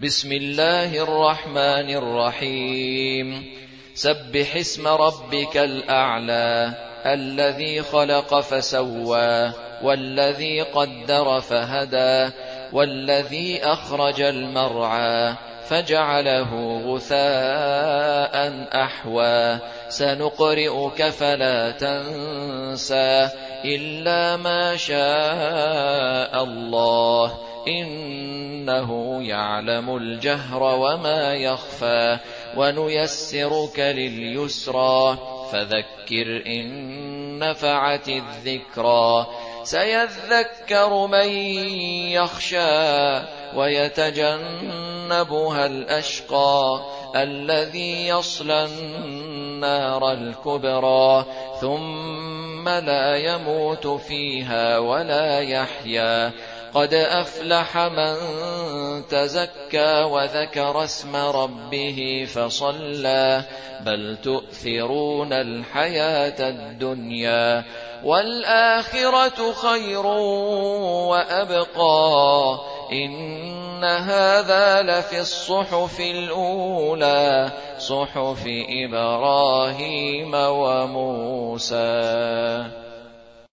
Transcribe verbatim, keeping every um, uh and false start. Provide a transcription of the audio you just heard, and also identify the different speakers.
Speaker 1: بسم الله الرحمن الرحيم سبح اسم ربك الأعلى الذي خلق فسوى والذي قدر فهدى والذي أخرج المرعى فجعله غثاء أحوى سنقرئك فلا تنسى إلا ما شاء الله إنه يعلم الجهر وما يخفى ونيسرك لليسرى فذكر إن نفعت الذكرى سيذكر من يخشى ويتجنبها الأشقى الذي يصلى النار الكبرى ثم لا يموت فيها ولا يحيا قد أفلح من تزكى وذكر اسم ربه فصلى بل تؤثرون الحياة الدنيا والآخرة خير وأبقى إن هذا لفي الصحف الأولى صحف إبراهيم وموسى.